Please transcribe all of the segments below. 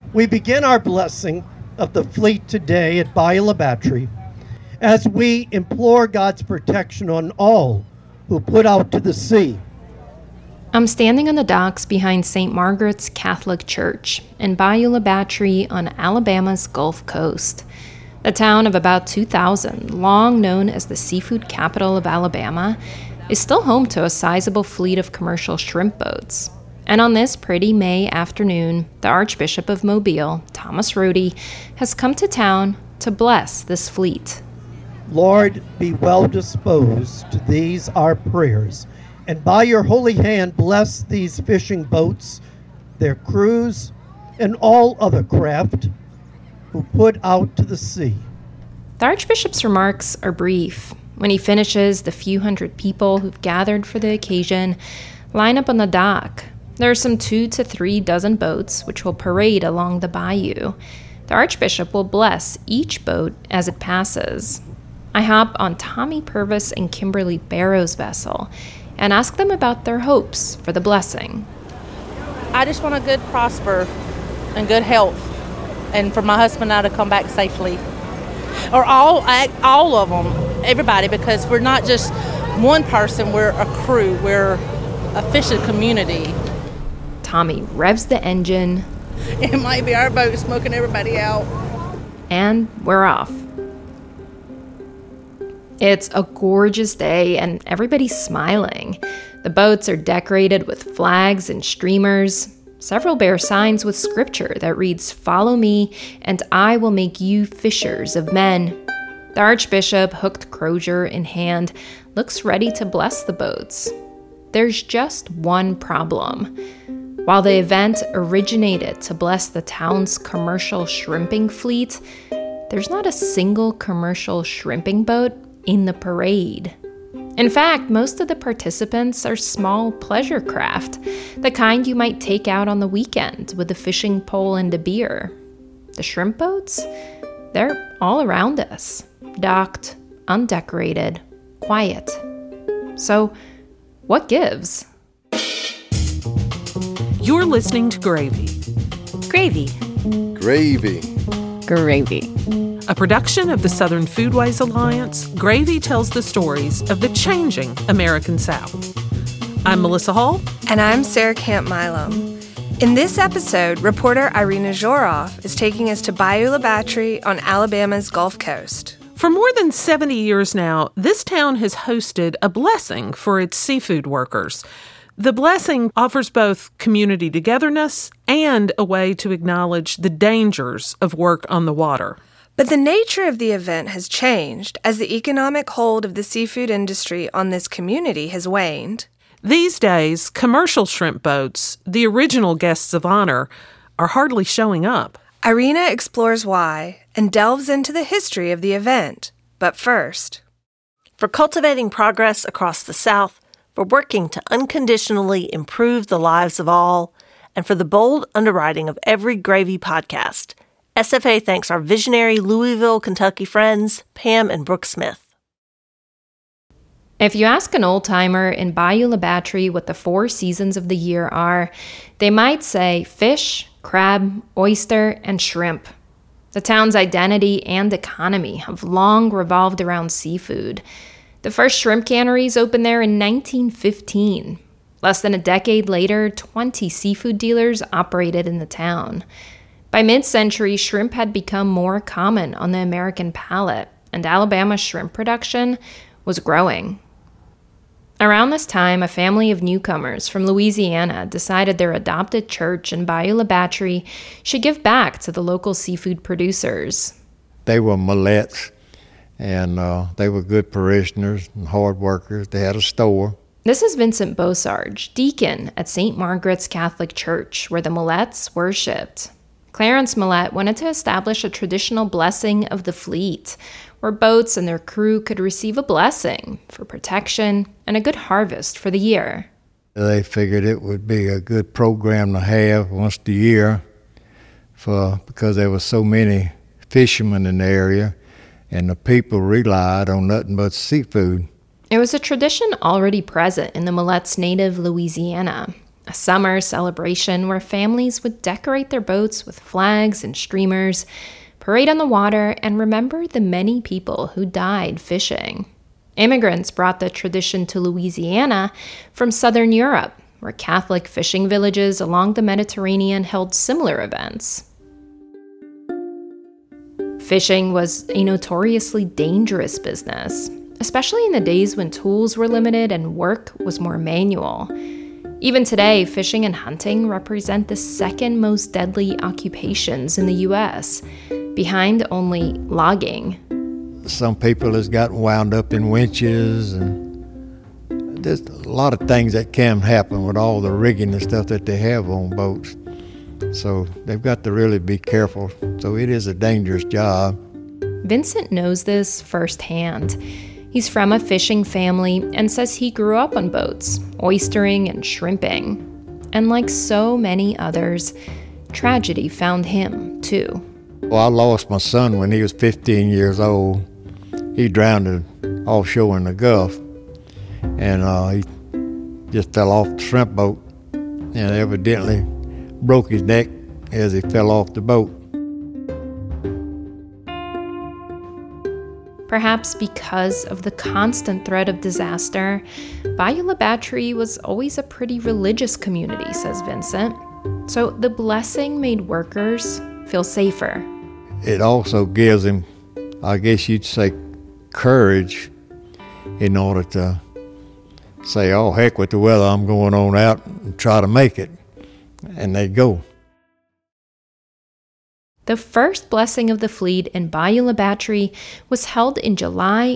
We begin our blessing of the fleet today at Bayou La Batterie as we implore God's protection on all who put out to the sea. I'm standing on the docks behind St. Margaret's Catholic Church in Bayou La Batterie on Alabama's Gulf Coast. The town of about 2,000, long known as the seafood capital of Alabama, is still home to a sizable fleet of commercial shrimp boats. And on this pretty May afternoon, the Archbishop of Mobile, Thomas Rody, has come to town to bless this fleet. Lord, be well disposed to these our prayers, and by your holy hand bless these fishing boats, their crews, and all other craft who put out to the sea. The Archbishop's remarks are brief. When he finishes, the few hundred people who've gathered for the occasion line up on the dock. There are some 2 to 3 dozen boats which will parade along the bayou. The Archbishop will bless each boat as it passes. I hop on Tommy Purvis and Kimberly Barrow's vessel and ask them about their hopes for the blessing. I just want a good prosper and good health, and for my husband and I to come back safely. Or all of them, everybody, because we're not just one person, we're a crew, we're a fishing community. Tommy revs the engine. It might be our boat smoking everybody out. And we're off. It's a gorgeous day and everybody's smiling. The boats are decorated with flags and streamers. Several bear signs with scripture that reads, "Follow me, and I will make you fishers of men." The Archbishop, hooked crozier in hand, looks ready to bless the boats. There's just one problem. While the event originated to bless the town's commercial shrimping fleet, there's not a single commercial shrimping boat in the parade. In fact, most of the participants are small pleasure craft, the kind you might take out on the weekend with a fishing pole and a beer. The shrimp boats? They're all around us, docked, undecorated, quiet. So, what gives? You're listening to Gravy. Gravy. Gravy. Gravy. A production of the Southern Foodways Alliance, Gravy tells the stories of the changing American South. I'm Melissa Hall. And I'm Sarah Camp-Milo. In this episode, reporter Irina Zhorov is taking us to Bayou La Batterie on Alabama's Gulf Coast. For more than 70 years now, this town has hosted a blessing for its seafood workers. The blessing offers both community togetherness and a way to acknowledge the dangers of work on the water. But the nature of the event has changed as the economic hold of the seafood industry on this community has waned. These days, commercial shrimp boats, the original guests of honor, are hardly showing up. Irina explores why and delves into the history of the event. But first, For cultivating progress across the South, for working to unconditionally improve the lives of all, and for the bold underwriting of every Gravy podcast, SFA thanks our visionary Louisville, Kentucky friends, Pam and Brooke Smith. If you ask an old-timer in Bayou La Batterie what the 4 seasons of the year are, they might say fish, crab, oyster, and shrimp. The town's identity and economy have long revolved around seafood. The first shrimp canneries opened there in 1915. Less than a decade later, 20 seafood dealers operated in the town. By mid-century, shrimp had become more common on the American palate, and Alabama's shrimp production was growing. Around this time, a family of newcomers from Louisiana decided their adopted church in Bayou La Batterie should give back to the local seafood producers. They were Millettes, and they were good parishioners and hard workers. They had a store. This is Vincent Beausarge, deacon at St. Margaret's Catholic Church, where the Millettes worshipped. Clarence Millette wanted to establish a traditional blessing of the fleet, where boats and their crew could receive a blessing for protection and a good harvest for the year. They figured it would be a good program to have once a year because there were so many fishermen in the area, and the people relied on nothing but seafood. It was a tradition already present in the Millettes' native Louisiana. a summer celebration where families would decorate their boats with flags and streamers, parade on the water, and remember the many people who died fishing. Immigrants brought the tradition to Louisiana from southern Europe, where Catholic fishing villages along the Mediterranean held similar events. Fishing was a notoriously dangerous business, especially in the days when tools were limited and work was more manual. Even today, fishing and hunting represent the second most deadly occupations in the U.S., behind only logging. Some people has gotten wound up in winches, and there's a lot of things that can happen with all the rigging and stuff that they have on boats. So they've got to really be careful. So it is a dangerous job. Vincent knows this firsthand. He's from a fishing family and says he grew up on boats, oystering and shrimping. And like so many others, tragedy found him too. Well, I lost my son when he was 15 years old. He drowned offshore in the Gulf, and he just fell off the shrimp boat and evidently broke his neck as he fell off the boat. Perhaps because of the constant threat of disaster, Bayou La Batre was always a pretty religious community, says Vincent. So the blessing made workers feel safer. It also gives him, I guess you'd say, courage in order to say, oh, heck with the weather, I'm going on out and try to make it. And they go. The first blessing of the fleet in Bayou La Batre was held in July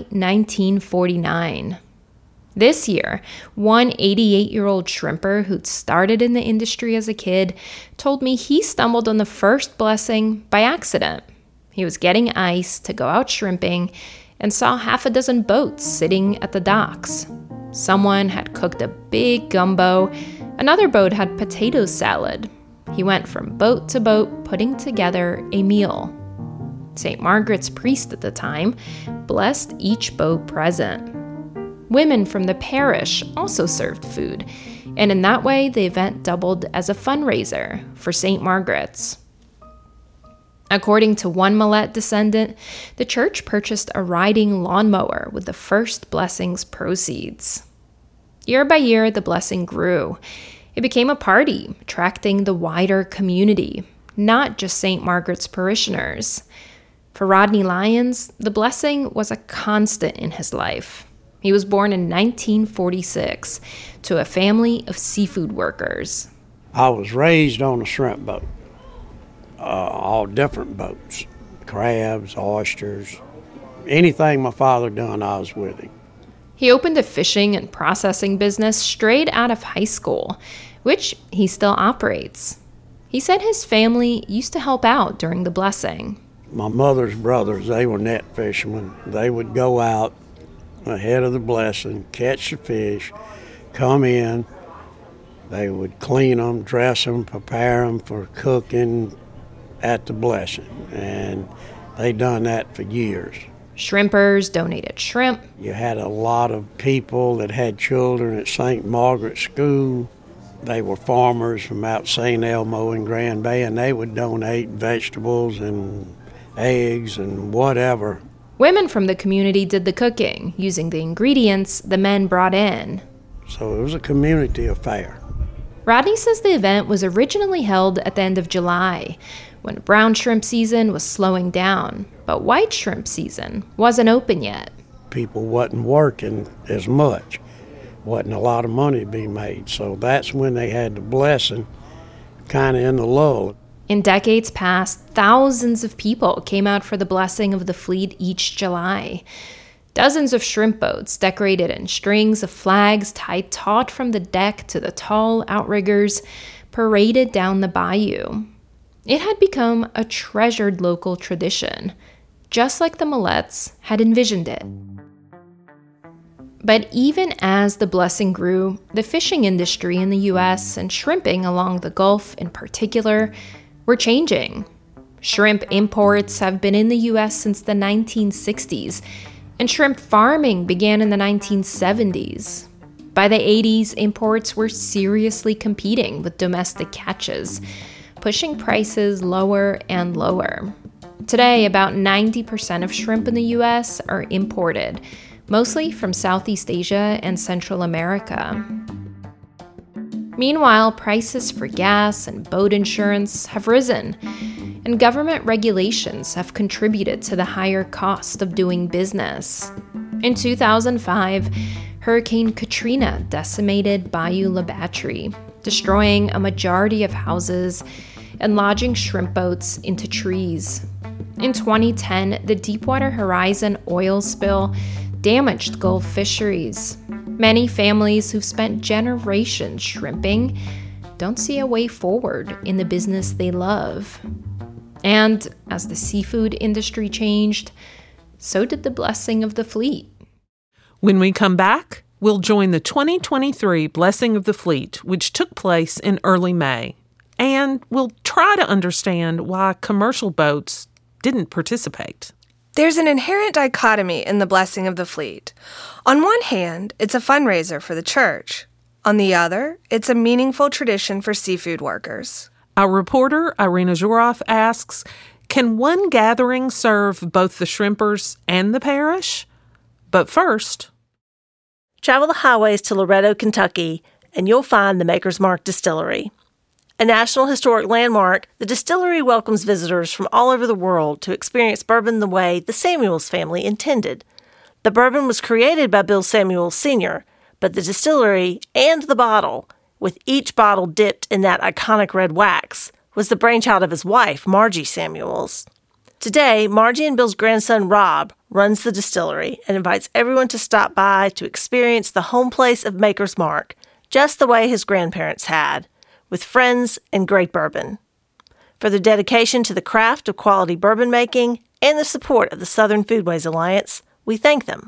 1949. This year, one 88-year-old shrimper who'd started in the industry as a kid told me he stumbled on the first blessing by accident. He was getting ice to go out shrimping and saw half a dozen boats sitting at the docks. Someone had cooked a big gumbo. Another boat had potato salad. He went from boat to boat, putting together a meal. St. Margaret's priest at the time blessed each boat present. Women from the parish also served food, and in that way the event doubled as a fundraiser for St. Margaret's. According to one Millette descendant, the church purchased a riding lawnmower with the first blessing's proceeds. Year by year, the blessing grew. It became a party, attracting the wider community, not just St. Margaret's parishioners. For Rodney Lyons, the blessing was a constant in his life. He was born in 1946 to a family of seafood workers. I was raised on a shrimp boat, all different boats, crabs, oysters, anything my father done, I was with him. He opened a fishing and processing business straight out of high school, which he still operates. He said his family used to help out during the blessing. My mother's brothers, they were net fishermen. They would go out ahead of the blessing, catch the fish, come in. They would clean them, dress them, prepare them for cooking at the blessing. And they done that for years. Shrimpers donated shrimp. You had a lot of people that had children at St. Margaret's School. They were farmers from out St. Elmo and Grand Bay, and they would donate vegetables and eggs and whatever. Women from the community did the cooking, using the ingredients the men brought in. So it was a community affair. Rodney says the event was originally held at the end of July, when brown shrimp season was slowing down, but white shrimp season wasn't open yet. People wasn't working as much. Wasn't a lot of money to be made, so that's when they had the blessing kind of in the lull. In decades past, thousands of people came out for the blessing of the fleet each July. Dozens of shrimp boats decorated in strings of flags tied taut from the deck to the tall outriggers paraded down the bayou. It had become a treasured local tradition, just like the Millettes had envisioned it. But even as the blessing grew, the fishing industry in the U.S. and shrimping along the Gulf in particular were changing. Shrimp imports have been in the U.S. since the 1960s, and shrimp farming began in the 1970s. By the 80s, imports were seriously competing with domestic catches, pushing prices lower and lower. Today, about 90% of shrimp in the U.S. are imported, mostly from Southeast Asia and Central America. Meanwhile, prices for gas and boat insurance have risen, and government regulations have contributed to the higher cost of doing business. In 2005, Hurricane Katrina decimated Bayou La Batre, destroying a majority of houses and lodging shrimp boats into trees. In 2010, the Deepwater Horizon oil spill damaged Gulf fisheries. Many families who've spent generations shrimping don't see a way forward in the business they love. And as the seafood industry changed, so did the blessing of the fleet. When we come back, we'll join the 2023 Blessing of the Fleet, which took place in early May. And we'll try to understand why commercial boats didn't participate. There's an inherent dichotomy in the Blessing of the Fleet. On one hand, it's a fundraiser for the church. On the other, it's a meaningful tradition for seafood workers. Our reporter, Irina Zhorov, asks, can one gathering serve both the shrimpers and the parish? But first, travel the highways to Loretto, Kentucky, and you'll find the Maker's Mark Distillery. A National Historic Landmark, the distillery welcomes visitors from all over the world to experience bourbon the way the Samuels family intended. The bourbon was created by Bill Samuels Sr., but the distillery and the bottle, with each bottle dipped in that iconic red wax, was the brainchild of his wife, Margie Samuels. Today, Margie and Bill's grandson, Rob, runs the distillery and invites everyone to stop by to experience the home place of Maker's Mark, just the way his grandparents had, with friends and great bourbon. For their dedication to the craft of quality bourbon making and the support of the Southern Foodways Alliance, we thank them.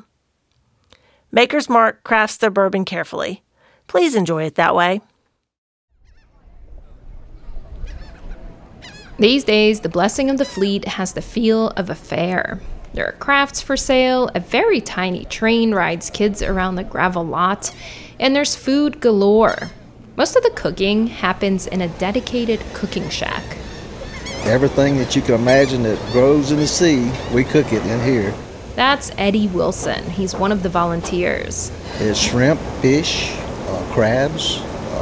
Maker's Mark crafts their bourbon carefully. Please enjoy it that way. These days, the Blessing of the Fleet has the feel of a fair. There are crafts for sale, a very tiny train rides kids around the gravel lot, and there's food galore. Most of the cooking happens in a dedicated cooking shack. Everything that you can imagine that grows in the sea, we cook it in here. That's Eddie Wilson. He's one of the volunteers. It's shrimp, fish, crabs,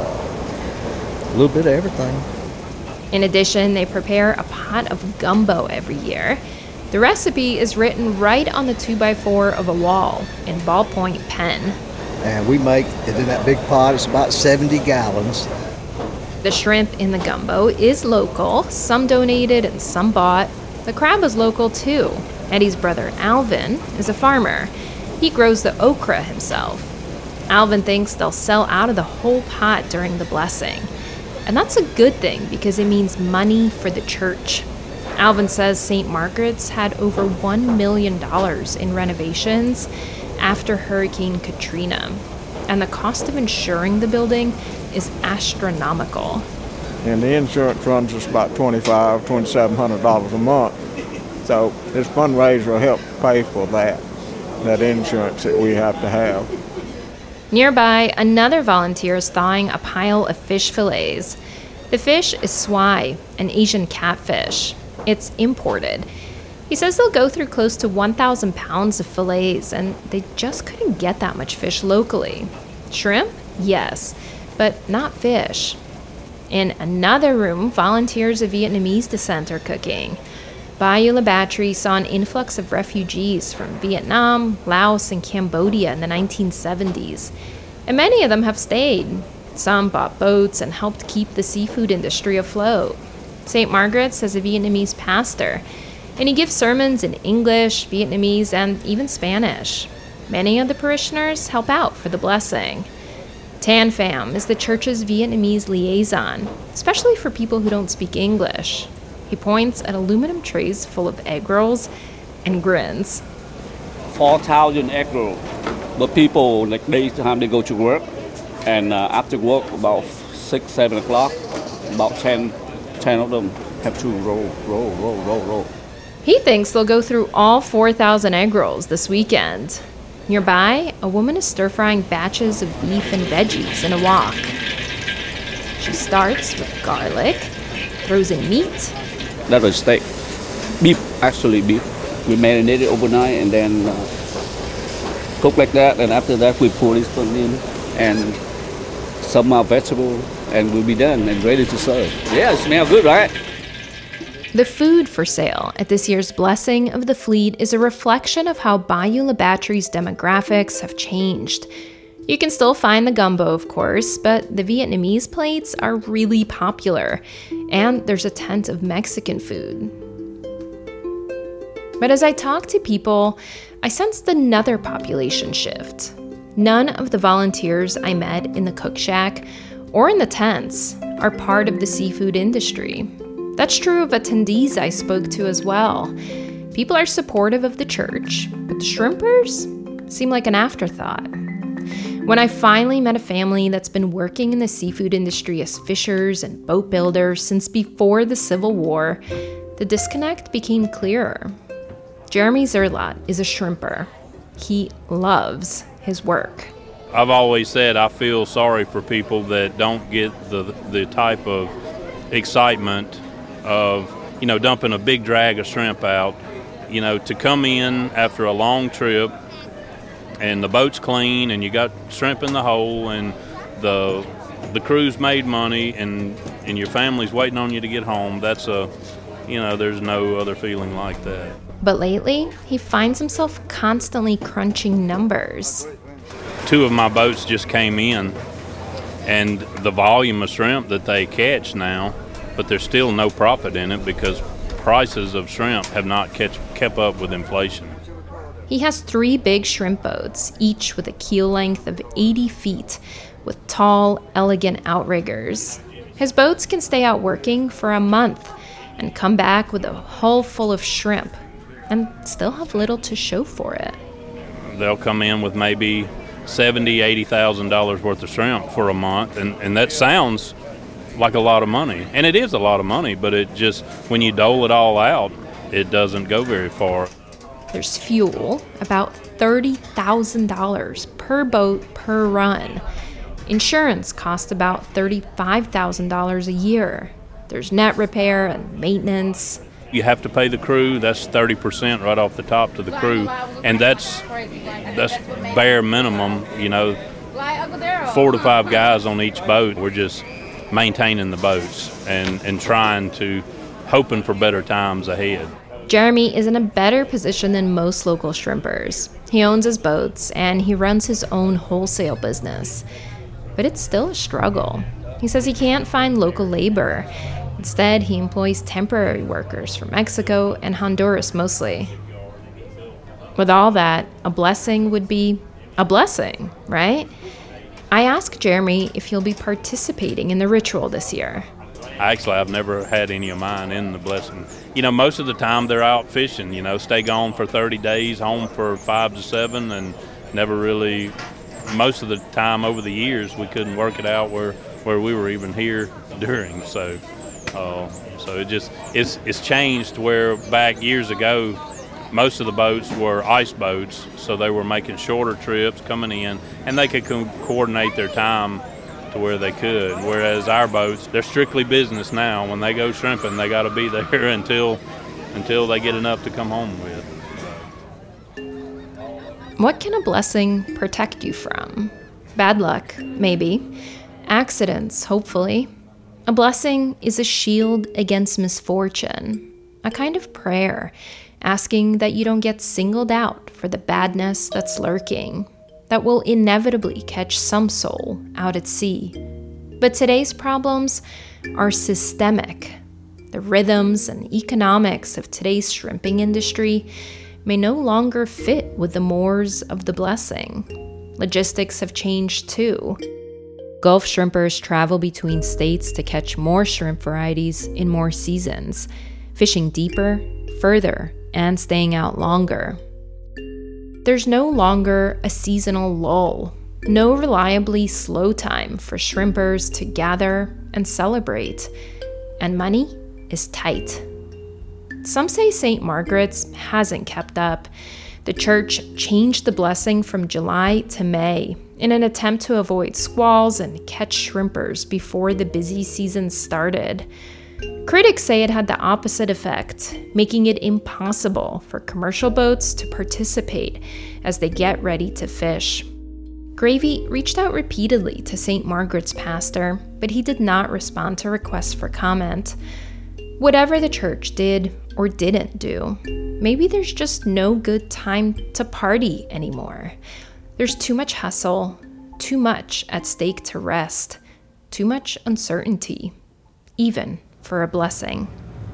a little bit of everything. In addition, they prepare a pot of gumbo every year. The recipe is written right on the 2x4 of a wall in ballpoint pen. And we make it in that big pot. It's about 70 gallons. The shrimp in the gumbo is local, some donated and some bought. The crab is local too. Eddie's brother Alvin is a farmer. He grows the okra himself. Alvin thinks they'll sell out of the whole pot during the blessing. And that's a good thing because it means money for the church. Alvin says St. Margaret's had over $1 million in renovations after Hurricane Katrina, and the cost of insuring the building is astronomical. And the insurance runs us about $2,700 a month. So this fundraiser will help pay for that insurance that we have to have. Nearby, another volunteer is thawing a pile of fish fillets. The fish is swai, an Asian catfish. It's imported. He says they'll go through close to 1,000 pounds of fillets, and they just couldn't get that much fish locally. Shrimp? Yes, but not fish. In another room, volunteers of Vietnamese descent are cooking. Bayou La Batre saw an influx of refugees from Vietnam, Laos, and Cambodia in the 1970s, and many of them have stayed. Some bought boats and helped keep the seafood industry afloat. St. Margaret's has a Vietnamese pastor, and he gives sermons in English, Vietnamese, and even Spanish. Many of the parishioners help out for the blessing. Tan Pham is the church's Vietnamese liaison, especially for people who don't speak English. He points at aluminum trays full of egg rolls and grins. 4,000 egg rolls. The people, like they go to work, and after work, about 6, 7 o'clock, about 10 of them have to roll. He thinks they'll go through all 4,000 egg rolls this weekend. Nearby, a woman is stir-frying batches of beef and veggies in a wok. She starts with garlic, throws in meat. That was steak. Beef, actually beef. We marinate it overnight and then cook like that. And after that, we pour this one in and some vegetable, and we'll be done and ready to serve. Yeah, it smells good, right? The food for sale at this year's Blessing of the Fleet is a reflection of how Bayou La Battery's demographics have changed. You can still find the gumbo, of course, but the Vietnamese plates are really popular, and there's a tent of Mexican food. But as I talk to people, I sensed another population shift. None of the volunteers I met in the cook shack or in the tents are part of the seafood industry. That's true of attendees I spoke to as well. People are supportive of the church, but the shrimpers seem like an afterthought. When I finally met a family that's been working in the seafood industry as fishers and boat builders since before the Civil War, the disconnect became clearer. Jeremy Zerlot is a shrimper. He loves his work. I've always said I feel sorry for people that don't get the type of excitement of, dumping a big drag of shrimp out, to come in after a long trip and the boat's clean and you got shrimp in the hole and the crew's made money and your family's waiting on you to get home. That's there's no other feeling like that. But lately, he finds himself constantly crunching numbers. 2 of my boats just came in, and the volume of shrimp that they catch now, but there's still no profit in it because prices of shrimp have not kept up with inflation. He has 3 big shrimp boats, each with a keel length of 80 feet, with tall, elegant outriggers. His boats can stay out working for a month and come back with a hull full of shrimp and still have little to show for it. They'll come in with maybe $70,000, $80,000 worth of shrimp for a month, and that sounds like a lot of money. And it is a lot of money, but it just, when you dole it all out, it doesn't go very far. There's fuel, about $30,000 per boat per run. Insurance costs about $35,000 a year. There's net repair and maintenance. You have to pay the crew. That's 30% right off the top to the crew, and that's bare minimum. 4 to 5 guys on each boat. We're just maintaining the boats and hoping for better times ahead. Jeremy is in a better position than most local shrimpers. He owns his boats and he runs his own wholesale business. But it's still a struggle. He says he can't find local labor. Instead, he employs temporary workers from Mexico and Honduras mostly. With all that, a blessing would be a blessing, right? I asked Jeremy if he'll be participating in the ritual this year. Actually, I've never had any of mine in the blessing. Most of the time they're out fishing, stay gone for 30 days, home for 5 to 7, and never really, most of the time over the years, we couldn't work it out where we were even here during. So it's changed where back years ago, most of the boats were ice boats, so they were making shorter trips coming in, and they could coordinate their time to where they could. Whereas our boats, they're strictly business now. When they go shrimping, they got to be there until they get enough to come home with. What can a blessing protect you from? Bad luck, maybe. Accidents, hopefully. A blessing is a shield against misfortune, a kind of prayer, asking that you don't get singled out for the badness that's lurking, that will inevitably catch some soul out at sea. But today's problems are systemic. The rhythms and economics of today's shrimping industry may no longer fit with the mores of the blessing. Logistics have changed too. Gulf shrimpers travel between states to catch more shrimp varieties in more seasons, fishing deeper, further, and staying out longer. There's no longer a seasonal lull, no reliably slow time for shrimpers to gather and celebrate, and money is tight. Some say St. Margaret's hasn't kept up. The church changed the blessing from July to May in an attempt to avoid squalls and catch shrimpers before the busy season started. Critics say it had the opposite effect, making it impossible for commercial boats to participate as they get ready to fish. Gravy reached out repeatedly to St. Margaret's pastor, but he did not respond to requests for comment. Whatever the church did or didn't do, maybe there's just no good time to party anymore. There's too much hustle, too much at stake to rest, too much uncertainty, even for a blessing.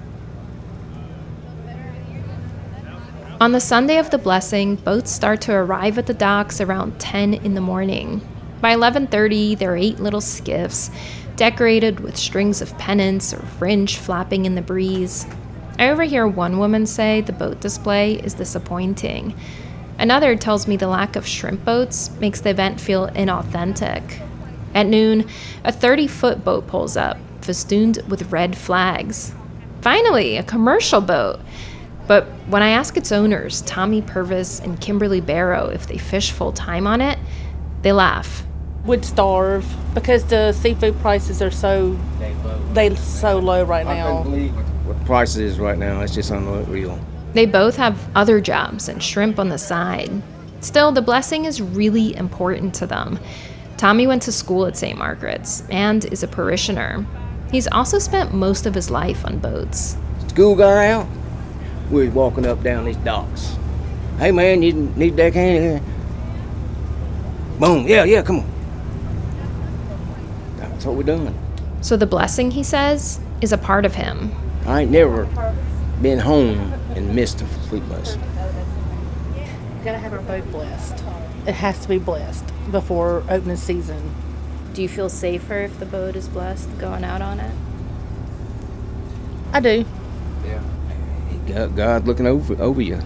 On the Sunday of the blessing, boats start to arrive at the docks around 10 in the morning. By 11:30, there are 8 little skiffs, decorated with strings of pennants or fringe flapping in the breeze. I overhear one woman say the boat display is disappointing. Another tells me the lack of shrimp boats makes the event feel inauthentic. At noon, a 30-foot boat pulls up, festooned with red flags. Finally, a commercial boat! But when I ask its owners, Tommy Purvis and Kimberly Barrow, if they fish full-time on it, they laugh. Would starve because the seafood prices are so low right now. I couldn't believe what the price is right now. It's just unreal. They both have other jobs and shrimp on the side. Still, the blessing is really important to them. Tommy went to school at St. Margaret's and is a parishioner. He's also spent most of his life on boats. School got out, we was walking up down these docks. Hey man, you need that can? Boom, yeah, come on. That's what we done. So the blessing, he says, is a part of him. I ain't never been home and missed a fleet bus. You gotta have our boat blessed. It has to be blessed before opening season. Do you feel safer if the boat is blessed going out on it? I do. Yeah. God looking over you.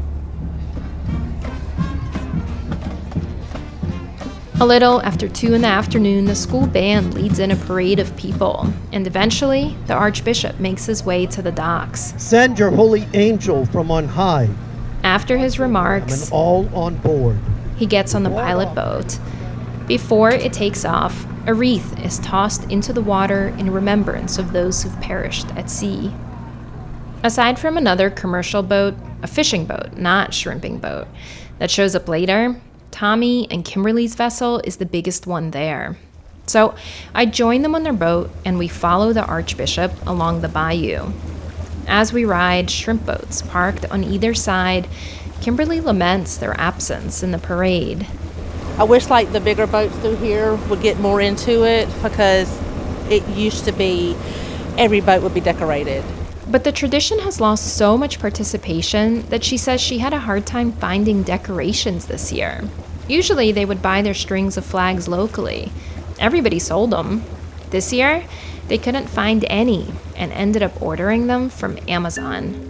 A little after 2 in the afternoon, the school band leads in a parade of people, and eventually, the Archbishop makes his way to the docks. Send your holy angel from on high. After his remarks, and all on board. He gets on the pilot boat. Before it takes off, a wreath is tossed into the water in remembrance of those who've perished at sea. Aside from another commercial boat, a fishing boat, not shrimping boat, that shows up later, Tommy and Kimberly's vessel is the biggest one there. So I join them on their boat and we follow the Archbishop along the bayou. As we ride, shrimp boats parked on either side, Kimberly laments their absence in the parade. I wish the bigger boats through here would get more into it because it used to be every boat would be decorated. But the tradition has lost so much participation that she says she had a hard time finding decorations this year. Usually they would buy their strings of flags locally. Everybody sold them. This year, they couldn't find any and ended up ordering them from Amazon.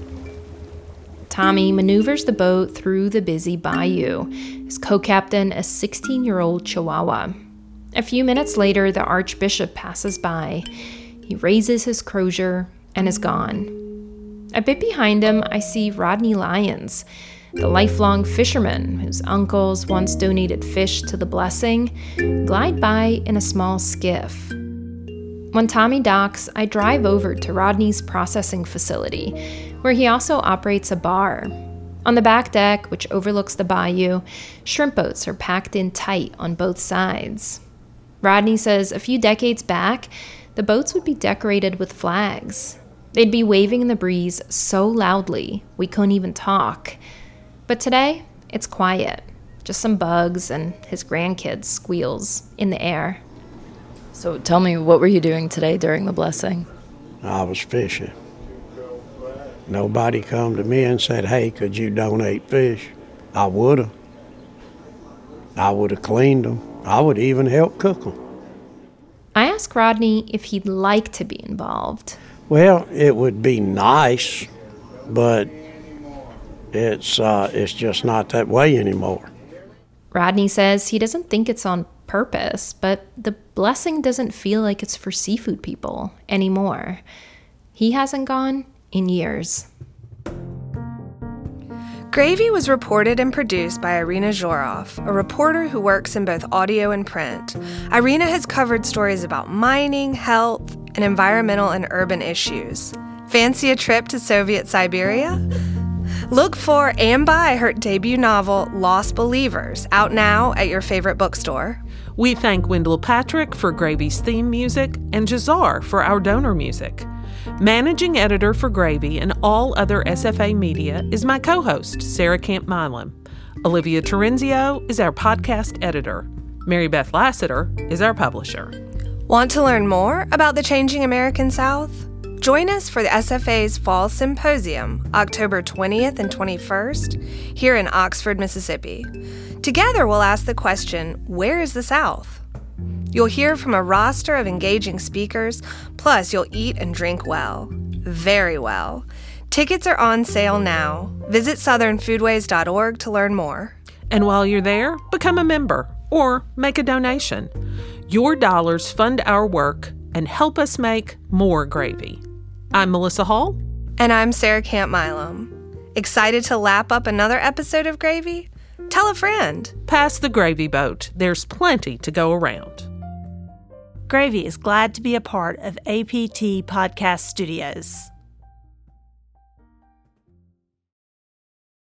Tommy maneuvers the boat through the busy bayou, his co-captain a 16-year-old Chihuahua. A few minutes later, the Archbishop passes by. He raises his crozier and is gone. A bit behind him, I see Rodney Lyons, the lifelong fisherman whose uncles once donated fish to the blessing, glide by in a small skiff. When Tommy docks, I drive over to Rodney's processing facility, where he also operates a bar. On the back deck, which overlooks the bayou, shrimp boats are packed in tight on both sides. Rodney says a few decades back, the boats would be decorated with flags. They'd be waving in the breeze so loudly we couldn't even talk. But today, it's quiet. Just some bugs and his grandkids' squeals in the air. So tell me, what were you doing today during the blessing? I was fishing. Nobody come to me and said, hey, could you donate fish? I would have. I would have cleaned them. I would even help cook them. I asked Rodney if he'd like to be involved. Well, it would be nice, but it's just not that way anymore. Rodney says he doesn't think it's on purpose, but the blessing doesn't feel like it's for seafood people anymore. He hasn't gone in years. Gravy was reported and produced by Irina Zhorov, a reporter who works in both audio and print. Irina has covered stories about mining, health, and environmental and urban issues. Fancy a trip to Soviet Siberia? Look for and buy her debut novel, Lost Believers, out now at your favorite bookstore. We thank Wendell Patrick for Gravy's theme music and Jazar for our donor music. Managing editor for Gravy and all other SFA media is my co-host, Sarah Camp Milam. Olivia Terenzio is our podcast editor. Mary Beth Lassiter is our publisher. Want to learn more about the changing American South? Join us for the SFA's Fall Symposium, October 20th and 21st, here in Oxford, Mississippi. Together, we'll ask the question, where is the South? You'll hear from a roster of engaging speakers, plus you'll eat and drink well. Very well. Tickets are on sale now. Visit southernfoodways.org to learn more. And while you're there, become a member or make a donation. Your dollars fund our work and help us make more gravy. I'm Melissa Hall. And I'm Sarah Camp Milam. Excited to lap up another episode of Gravy? Tell a friend. Pass the gravy boat. There's plenty to go around. Gravy is glad to be a part of APT Podcast Studios.